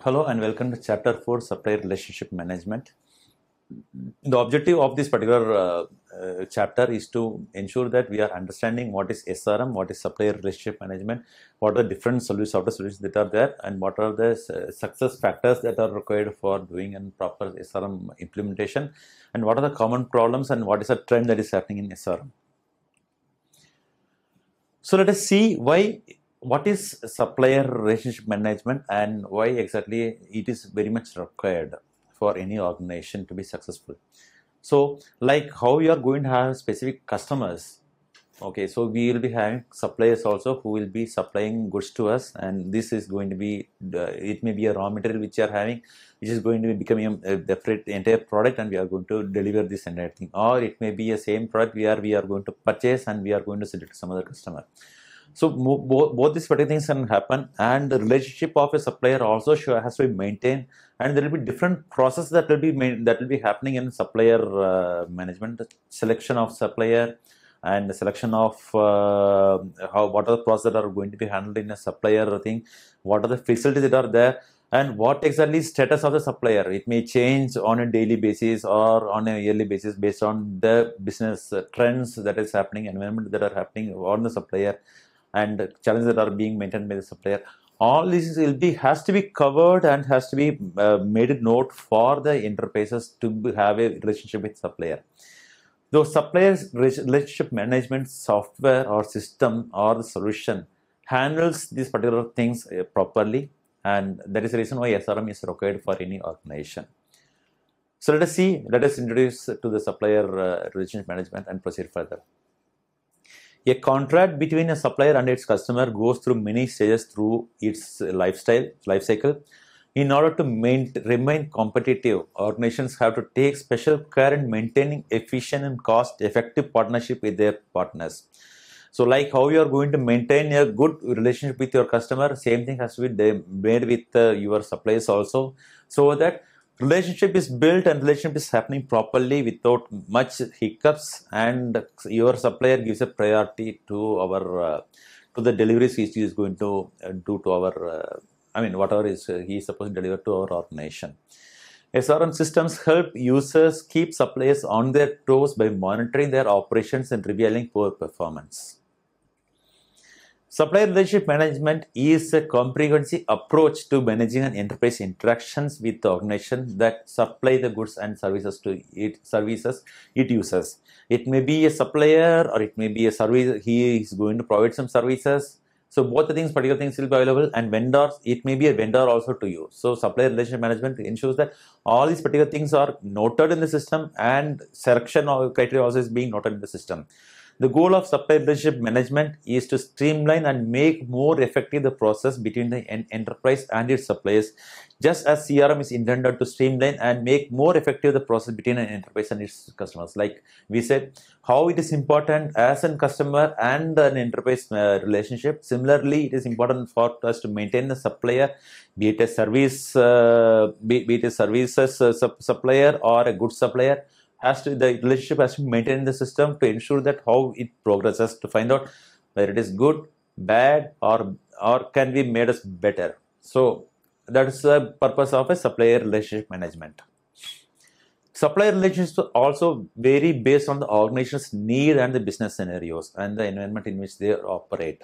Hello and welcome to Chapter 4 Supplier Relationship Management. The objective of this particular chapter is to ensure that we are understanding what is SRM, what is Supplier Relationship Management, what are the different software solutions that are there, and what are the success factors that are required for doing a proper SRM implementation, and what are the common problems and what is the trend that is happening in SRM. So let us see what is supplier relationship management and why exactly it is very much required for any organization to be successful. So like how you are going to have specific customers, okay, so we will be having suppliers also who will be supplying goods to us, and this is going to be it may be a raw material which you are having, which is going to be becoming the entire product, and we are going to deliver this entire thing, or it may be a same product we are going to purchase and we are going to sell it to some other customer. So both these particular things can happen, and the relationship of a supplier also has to be maintained, and there will be different processes that will be happening in supplier management, selection of supplier, and the selection of what are the processes that are going to be handled in a supplier thing, what are the facilities that are there, and what exactly is status of the supplier. It may change on a daily basis or on a yearly basis based on the business trends that is happening, environment that are happening on the supplier, and challenges that are being maintained by the supplier. All this has to be covered and has to be made a note for the enterprises to have a relationship with supplier. Though suppliers relationship management software or system or the solution handles these particular things properly, and that is the reason why SRM is required for any organization. So let us introduce to the supplier relationship management and proceed further. A contract between a supplier and its customer goes through many stages through its life cycle. In order to remain competitive, organizations have to take special care in maintaining efficient and cost-effective partnership with their partners. So like how you are going to maintain a good relationship with your customer, same thing has to be made with your suppliers also, so that relationship is built and relationship is happening properly without much hiccups, and your supplier gives a priority to our to the deliveries he is going to do to our whatever is he is supposed to deliver to our organization. SRM systems help users keep suppliers on their toes by monitoring their operations and revealing poor performance. Supplier relationship management is a comprehensive approach to managing an enterprise interactions with the organization that supply the goods and services it uses. It may be a supplier or it may be a service. He is going to provide some services. So both the things, particular things will be available, and vendors, it may be a vendor also to you. So supplier relationship management ensures that all these particular things are noted in the system, and selection of criteria also is being noted in the system. The goal of supplier relationship management is to streamline and make more effective the process between the enterprise and its suppliers, just as CRM is intended to streamline and make more effective the process between an enterprise and its customers. Like we said, how it is important as a customer and an enterprise relationship. Similarly, it is important for us to maintain the supplier, be it a service, be it a services supplier or a goods supplier. The relationship has to be maintained in the system to ensure that how it progresses, to find out whether it is good, bad, or can be made us better. So that is the purpose of a supplier relationship management. Supplier relationships also vary based on the organization's need and the business scenarios and the environment in which they operate.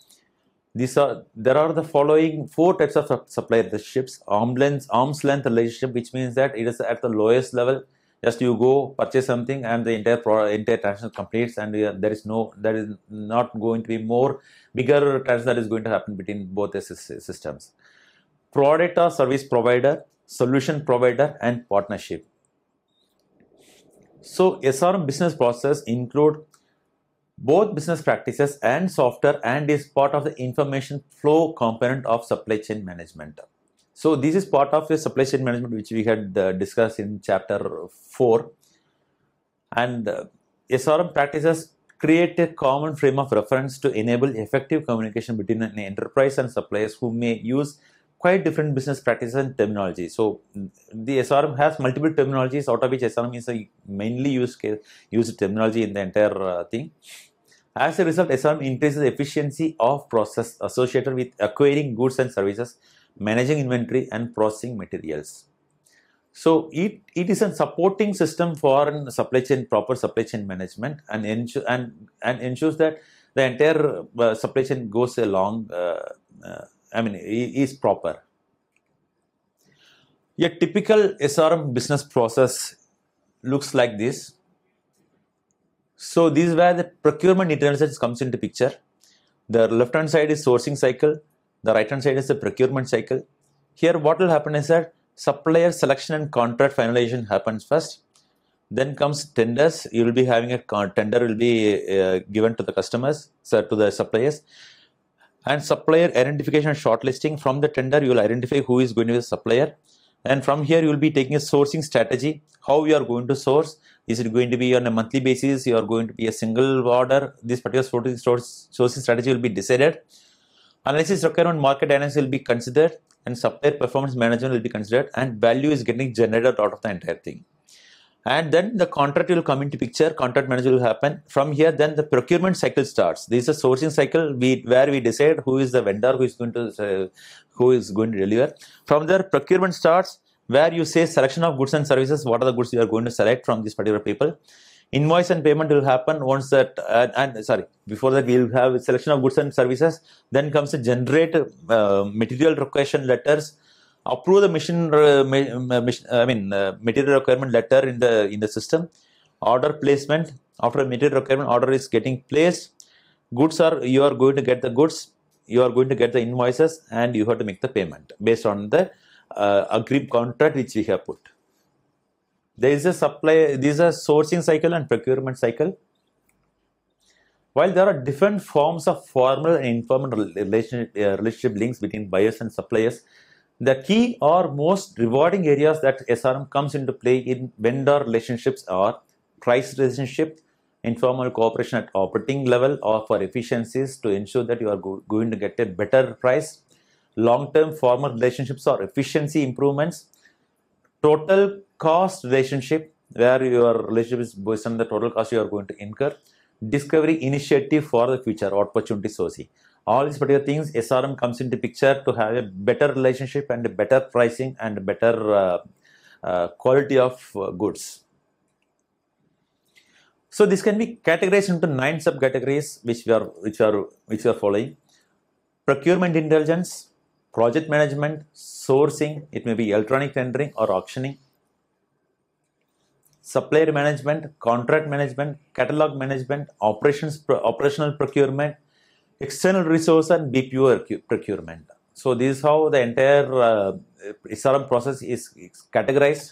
There are the following 4 types of supplier relationships. Arm's length relationship, which means that it is at the lowest level. Just you go purchase something and the entire transaction completes, and there is not going to be more bigger transaction that is going to happen between both the systems. Product or service provider, solution provider, and partnership. So SRM business process include both business practices and software, and is part of the information flow component of supply chain management. So this is part of the supply chain management which we had discussed in chapter 4, and SRM practices create a common frame of reference to enable effective communication between an enterprise and suppliers who may use quite different business practices and terminology. So the SRM has multiple terminologies, out of which SRM is a mainly used terminology in the entire thing. As a result, SRM increases the efficiency of process associated with acquiring goods and services managing inventory, and processing materials. So it is a supporting system for supply chain, proper supply chain management, and ensures that the entire supply chain goes along. Is proper. A typical SRM business process looks like this. So this is where the procurement intelligence comes into picture. The left hand side is sourcing cycle. The right hand side is the procurement cycle. Here what will happen is that supplier selection and contract finalization happens first. Then comes tenders. You will be having a tender will be given to the customers, to the suppliers. And supplier identification and shortlisting. From the tender, you will identify who is going to be the supplier. And from here, you will be taking a sourcing strategy. How you are going to source. Is it going to be on a monthly basis? You are going to be a single order. This particular sourcing strategy will be decided. Analysis requirement market dynamics will be considered. And supplier performance management will be considered. And value is getting generated out of the entire thing. And then the contract will come into picture. Contract management will happen. From here, then the procurement cycle starts. This is a sourcing cycle where we decide who is the vendor who is going to deliver. From there, procurement starts, where you say selection of goods and services. What are the goods you are going to select from these particular people? Invoice and payment will happen once that. Before that we will have selection of goods and services. Then comes the generate material requisition letters. Approve the material requirement letter in the system. Order placement. After a material requirement order is getting placed, you are going to get the goods, you are going to get the invoices, and you have to make the payment based on the agreed contract which we have put. There is a sourcing cycle and procurement cycle. While there are different forms of formal and informal relationship links between buyers and suppliers, the key or most rewarding areas that SRM comes into play in vendor relationships are price relationship, informal cooperation at operating level or for efficiencies to ensure that you are going to get a better price, long-term formal relationships or efficiency improvements, total cost relationship where your relationship is based on the total cost you are going to incur, discovery initiative for the future opportunity sourcing. All these particular things, SRM comes into picture to have a better relationship and a better pricing and a better quality of goods. So this can be categorized into 9 subcategories which we are following: procurement intelligence, project management, sourcing, it may be electronic tendering or auctioning, supplier management, contract management, catalog management, operational procurement, external resource, and BPO procurement. So this is how the entire SRM process is categorized.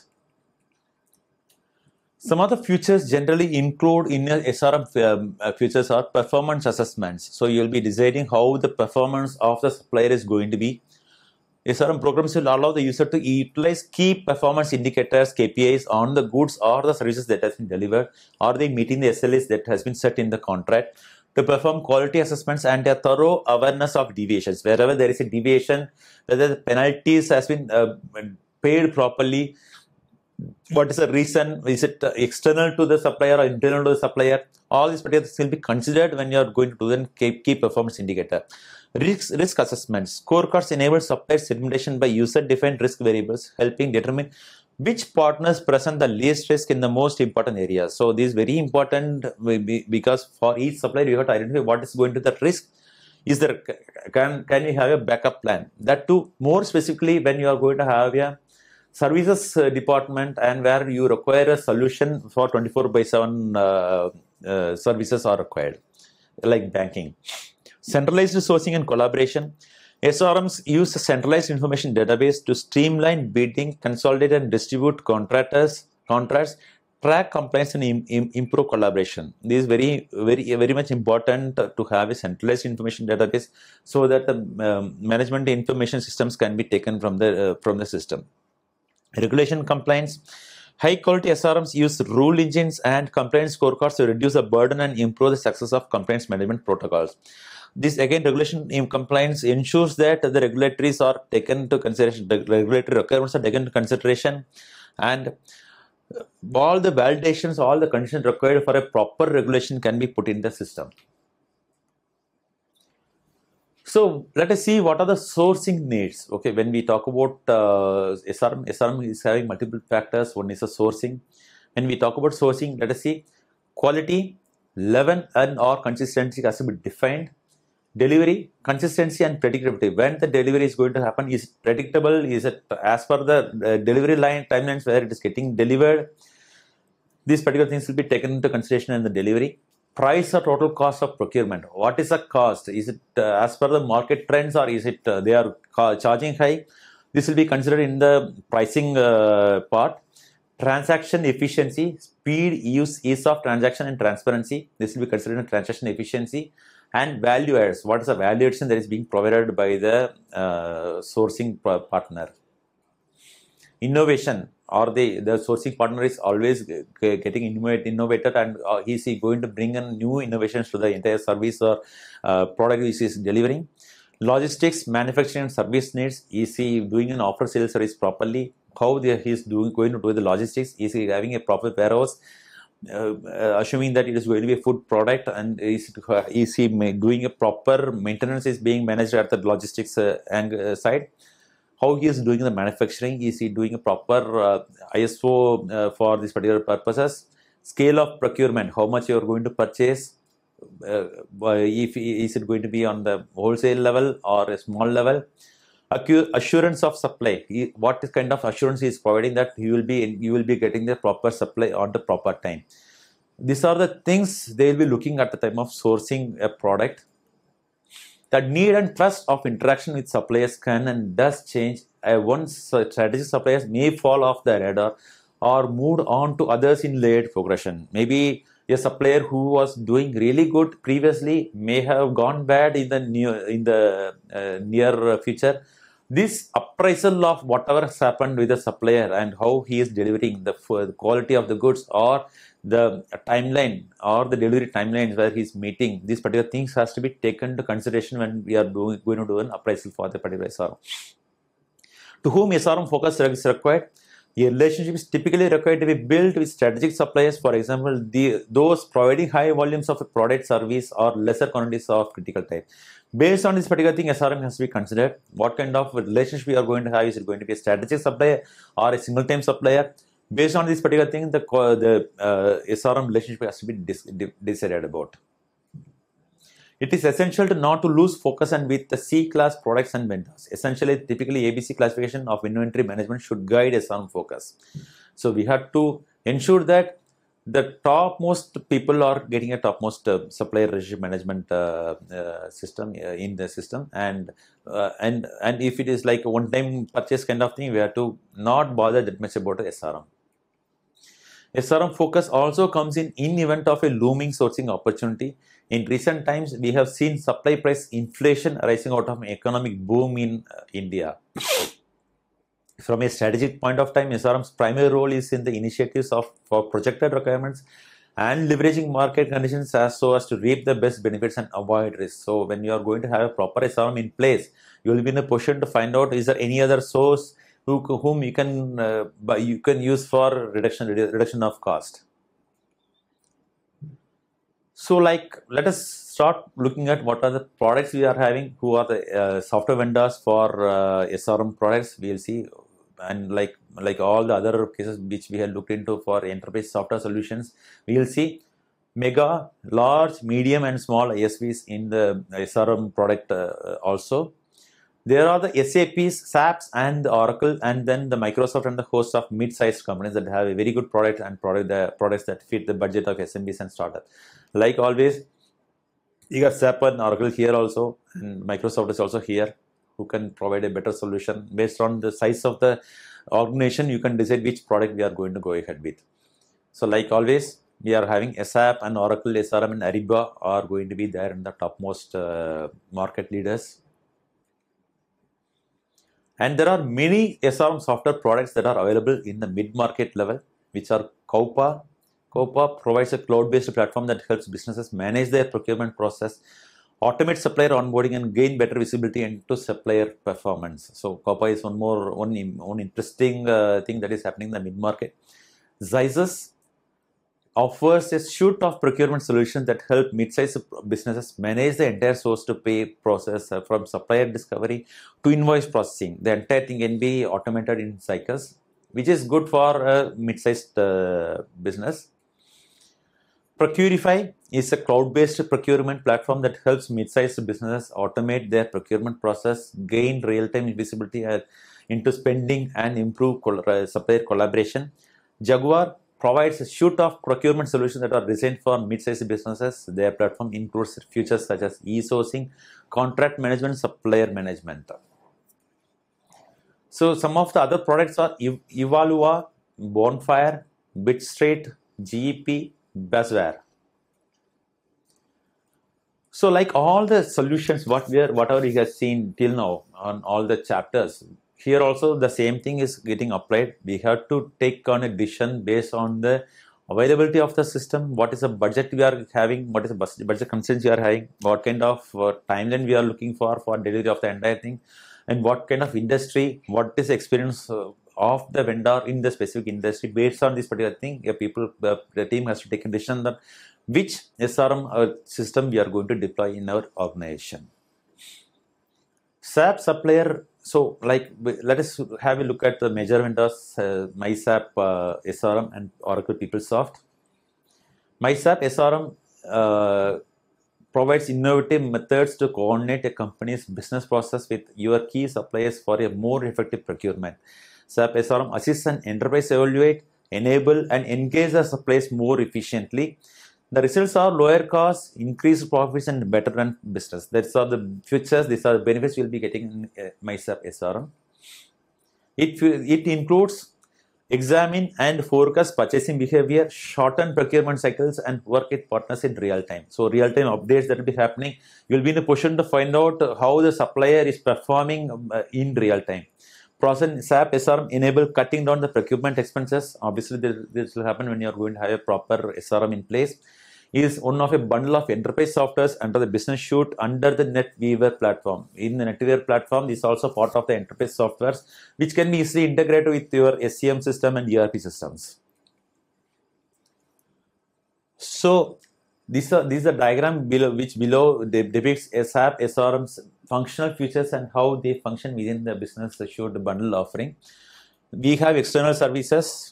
Some of the features generally include in SRM features are performance assessments. So you will be deciding how the performance of the supplier is going to be. SRM programs will allow the user to utilize key performance indicators, KPIs, on the goods or the services that has been delivered. Are they meeting the SLAs that has been set in the contract? To perform quality assessments and a thorough awareness of deviations. Wherever there is a deviation, whether the penalties has been paid properly, what is the reason? Is it external to the supplier or internal to the supplier? All these particulars will be considered when you are going to do the key performance indicator. Risk assessments. Scorecards enable supplier segmentation by user-defined risk variables, helping determine which partners present the least risk in the most important areas. So this is very important because for each supplier you have to identify what is going to the risk. Is there can you have a backup plan? That too, more specifically when you are going to have a services department and where you require a solution for 24/7 services are required, like banking. Centralized sourcing and collaboration. SRMs use a centralized information database to streamline bidding, consolidate and distribute contracts, track compliance, and improve collaboration. This is very much important to have a centralized information database so that the management information systems can be taken from the system. Regulation compliance. High quality SRMs use rule engines and compliance scorecards to reduce the burden and improve the success of compliance management protocols. This again, regulation in compliance ensures that the regulatories are taken into consideration, the regulatory requirements are taken into consideration, and all the validations, all the conditions required for a proper regulation can be put in the system. So let us see what are the sourcing needs. Okay, when we talk about SRM is having multiple factors. One is the sourcing. When we talk about sourcing, let us see quality, level and or consistency has to be defined. Delivery, consistency and predictability. When the delivery is going to happen, is it predictable? Is it as per the delivery line timelines where it is getting delivered? These particular things will be taken into consideration in the delivery. Price or total cost of procurement. What is the cost? Is it as per the market trends, or is it they are charging high? This will be considered in the pricing part. Transaction efficiency, speed, ease of transaction and transparency. This will be considered in transaction efficiency. And value adds. What is the value addition that is being provided by the sourcing partner? Innovation, or the sourcing partner is always getting innovated, and is he going to bring in new innovations to the entire service or product which is delivering? Logistics, manufacturing and service needs. Is he doing an offer sales service properly? How he is going to do the logistics? Is he having a proper warehouse? Assuming that it is going to be a food product, and is he doing a proper maintenance is being managed at the logistics side? How he is doing the manufacturing? Is he doing a proper ISO for these particular purposes? Scale of procurement, how much you are going to purchase? If is it going to be on the wholesale level or a small level? Assurance of supply. What kind of assurance he is providing that you will be getting the proper supply on the proper time? These are the things they will be looking at the time of sourcing a product. The need and trust of interaction with suppliers can and does change. Once strategic suppliers may fall off the radar or moved on to others in layered progression. Maybe a supplier who was doing really good previously may have gone bad in the near future. This appraisal of whatever has happened with the supplier and how he is delivering the quality of the goods, or the timeline or the delivery timelines where he is meeting, these particular things has to be taken into consideration when we are going to do an appraisal for the particular SRM. To whom SRM focus is required? A relationship is typically required to be built with strategic suppliers, for example, those providing high volumes of a product, service, or lesser quantities of critical type. Based on this particular thing, SRM has to be considered. What kind of relationship we are going to have? Is it going to be a strategic supplier or a single time supplier? Based on this particular thing, the SRM relationship has to be decided about. It is essential to not to lose focus and with the C-class products and vendors. Essentially, typically ABC classification of inventory management should guide SRM focus. So we have to ensure that the topmost people are getting a topmost supplier relationship management system in the system, and if it is like a one-time purchase kind of thing, we have to not bother that much about the SRM. SRM focus also comes in event of a looming sourcing opportunity. In recent times, we have seen supply price inflation arising out of an economic boom in India. From a strategic point of time, SRM's primary role is in the initiatives for projected requirements and leveraging market conditions so as to reap the best benefits and avoid risks. So when you are going to have a proper SRM in place, you will be in a position to find out, is there any other source whom you can use for reduction of cost. So let us start looking at what are the products we are having, who are the software vendors for SRM products. We will see, and like all the other cases which we have looked into for enterprise software solutions, we will see mega, large, medium and small ISVs in the SRM product also. There are the SAPs, SAPs and the Oracle, and then the Microsoft and the host of mid-sized companies that have a very good product and products that fit the budget of SMBs and startups. Like always, you got SAP and Oracle here also, and Microsoft is also here, who can provide a better solution. Based on the size of the organization, you can decide which product we are going to go ahead with. So like always, we are having SAP and Oracle, SRM and Ariba are going to be there in the topmost market leaders. And there are many SRM software products that are available in the mid-market level, which are Coupa. Coupa provides a cloud-based platform that helps businesses manage their procurement process, automate supplier onboarding, and gain better visibility into supplier performance. So Coupa is one interesting thing that is happening in the mid-market. Zysys offers a suite of procurement solutions that help mid-sized businesses manage the entire source-to-pay process from supplier discovery to invoice processing. The entire thing can be automated in cycles, which is good for a mid-sized business. Procurify is a cloud-based procurement platform that helps mid-sized businesses automate their procurement process, gain real-time visibility into spending, and improve supplier collaboration. Jaguar provides a suite of procurement solutions that are designed for mid-sized businesses. Their platform includes features such as e-sourcing, contract management, supplier management. So some of the other products are Evalua, Bonfire, BitStreet, GEP, Basware. So like all the solutions whatever you have seen till now on all the chapters, here also the same thing is getting applied. We have to take on a decision based on the availability of the system, what is the budget we are having, what is the budget constraints we are having, what kind of timeline we are looking for delivery of the entire thing, and what kind of industry, what is the experience of the vendor in the specific industry. Based on this particular thing, the team has to take a decision that which SRM system we are going to deploy in our organization. SAP supplier. So like let us have a look at the major vendors, MySAP SRM and Oracle PeopleSoft. MySAP SRM provides innovative methods to coordinate a company's business process with your key suppliers for a more effective procurement. SAP SRM assists an enterprise evaluate, enable, and engage the suppliers more efficiently. The results are lower costs, increased profits, and better run business. These are the features, these are the benefits you'll be getting in MySAP SRM. It includes examine and forecast purchasing behavior, shorten procurement cycles, and work with partners in real time. So real-time updates that will be happening. You'll be in a position to find out how the supplier is performing in real time. Process SAP SRM enable cutting down the procurement expenses. Obviously, this will happen when you are going to have a proper SRM in place. Is one of a bundle of enterprise softwares under the business suite under the NetWeaver platform. In the NetWeaver platform, this is also part of the enterprise softwares, which can be easily integrated with your SCM system and ERP systems. So this is a diagram which depicts SAP SRM's functional features and how they function within the business assured bundle offering. We have external services.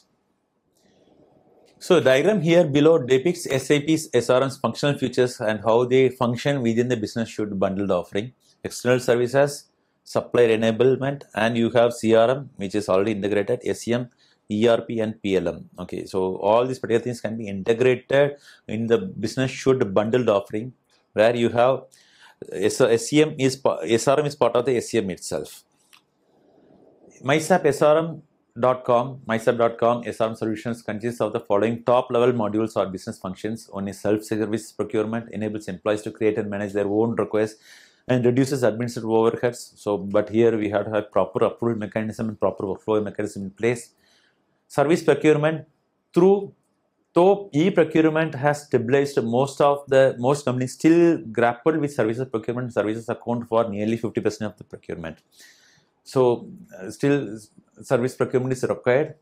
So diagram here below depicts SAP's SRM's functional features and how they function within the business assured bundled offering. External services, supplier enablement, and you have CRM, which is already integrated, SCM, ERP, and PLM. Okay, so all these particular things can be integrated in the business assured bundled offering, where you have SRM is part of the SCM itself. MySAP SRM.com, MySAP.com SRM solutions consists of the following top-level modules or business functions. One is self-service procurement, enables employees to create and manage their own requests and reduces administrative overheads. So, but here we have to have proper approval mechanism and proper workflow mechanism in place. Service procurement, though e-procurement has stabilized, most companies still grapple with services procurement. Services account for nearly 50% of the procurement. So still service procurement is required.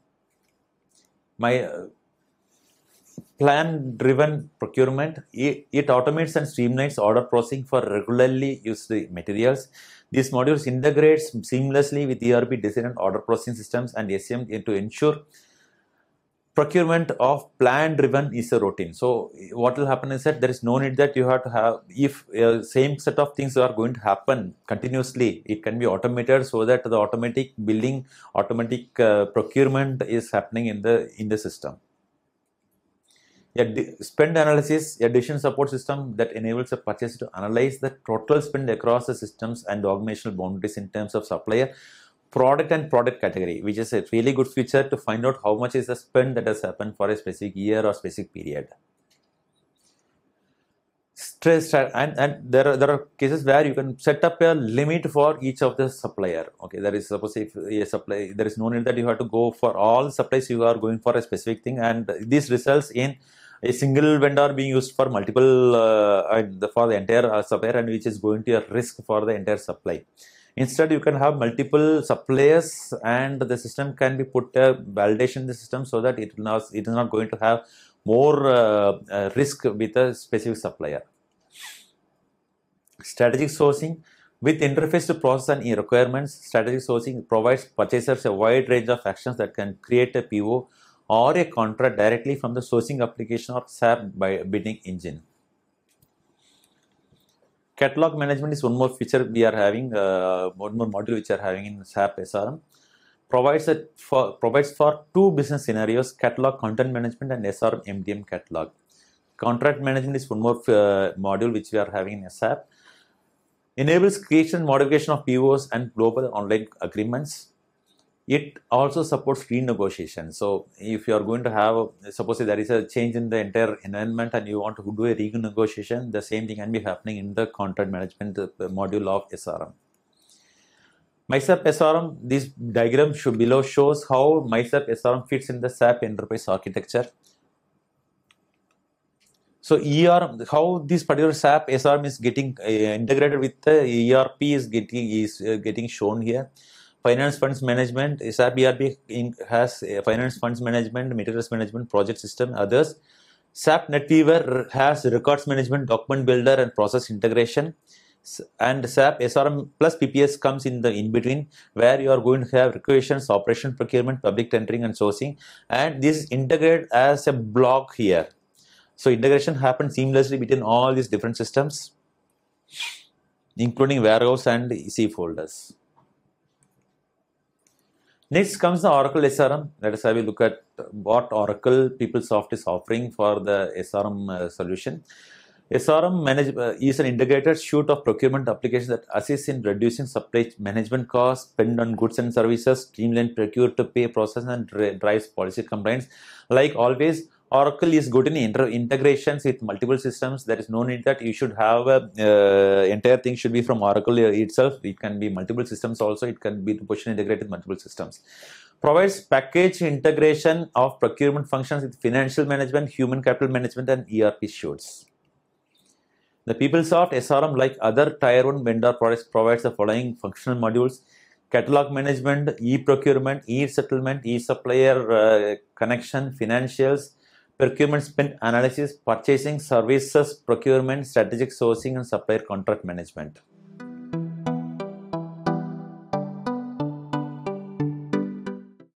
Plan-driven procurement, it automates and streamlines order processing for regularly used materials. These modules integrates seamlessly with ERP design and order processing systems and SCM to ensure procurement of plan-driven is a routine. So what will happen is that there is no need that you have to have, if same set of things are going to happen continuously, it can be automated so that the automatic billing, automatic procurement is happening in the system. Spend analysis, a decision support system that enables a purchaser to analyze the total spend across the systems and the organizational boundaries in terms of supplier, product and product category, which is a really good feature to find out how much is the spend that has happened for a specific year or specific period. And there are cases where you can set up a limit for each of the supplier. Okay, that is, suppose if a supply, there is no need that you have to go for all supplies, you are going for a specific thing, and this results in a single vendor being used for multiple for the entire supplier, and which is going to be a risk for the entire supply. Instead, you can have multiple suppliers, and the system can be put a validation in the system so that it is not going to have more risk with a specific supplier. Strategic sourcing with interface to process and requirements. Strategic sourcing provides purchasers a wide range of actions that can create a PO or a contract directly from the sourcing application or SAP by bidding engine. Catalog management is one more feature we are having, one more module which we are having in SAP SRM. Provides for two business scenarios: catalog content management and SRM MDM catalog. Contract management is one more module which we are having in SAP. Enables creation and modification of POs and global online agreements. It also supports renegotiation. So if you are going to have, suppose there is a change in the entire environment and you want to do a renegotiation, the same thing can be happening in the contract management module of SRM. MySAP SRM, this diagram below shows how MySAP SRM fits in the SAP enterprise architecture. So how this particular SAP SRM is getting integrated with the ERP is getting shown here. Finance funds management, SAP ERP has finance funds management, materials management, project system, others. SAP NetWeaver has records management, document builder, and process integration. And SAP SRM plus PPS comes in between, where you are going to have requisitions, operation, procurement, public tendering, and sourcing. And this is integrated as a block here. So integration happens seamlessly between all these different systems, including warehouse and EC folders. Next comes the Oracle SRM. Let us have a look at what Oracle PeopleSoft is offering for the SRM solution. SRM is an integrated suite of procurement applications that assist in reducing supply management costs, spend on goods and services, streamline procure-to-pay process, and drives policy compliance. Like always, Oracle is good in integrations with multiple systems. There is no need that you should have entire thing should be from Oracle itself. It can be multiple systems also. It can be position integrated with multiple systems. Provides package integration of procurement functions with financial management, human capital management, and ERP suites. The PeopleSoft SRM, like other Tier 1 vendor products, provides the following functional modules: catalog management, e-procurement, e-settlement, e-supplier connection, financials, procurement spend analysis, purchasing, services, procurement, strategic sourcing, and supplier contract management.